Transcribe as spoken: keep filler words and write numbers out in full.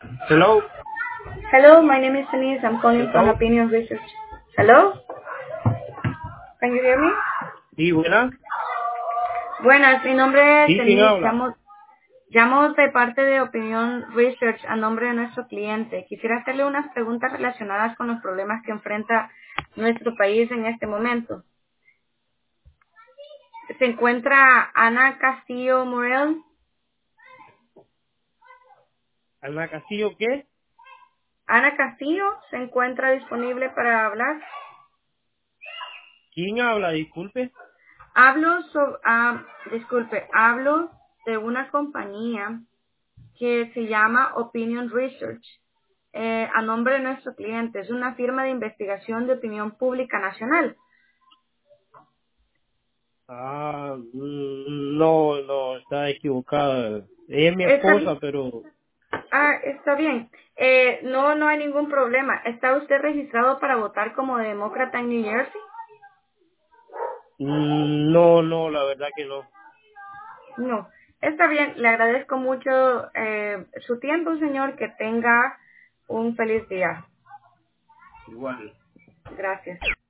Hello. Hello, my name is Denise. I'm calling from Hello. Opinion Research. Hello? Can you hear me? Sí, buena. Buenas, mi nombre es Sí, ¿quién Denise. habla? Llamo, llamo de parte de Opinion Research a nombre de nuestro cliente. Quisiera hacerle unas preguntas relacionadas con los problemas que enfrenta nuestro país en este momento. Se encuentra Ana Castillo Morel. ¿Ana Castillo qué? Ana Castillo se encuentra disponible para hablar. ¿Quién habla? Disculpe. Hablo sobre, ah, disculpe, hablo de una compañía que se llama Opinion Research, eh, a nombre de nuestro cliente. Es una firma de investigación de opinión pública nacional. Ah, mm, no, no, está equivocada. Ella es mi Está, esposa, pero ah, está bien. Eh, no, no hay ningún problema. ¿Está usted registrado para votar como demócrata en New Jersey? mm, no, no, la verdad que no. No. Está bien. Le agradezco mucho eh, su tiempo, señor. Que tenga un feliz día. Igual. Gracias.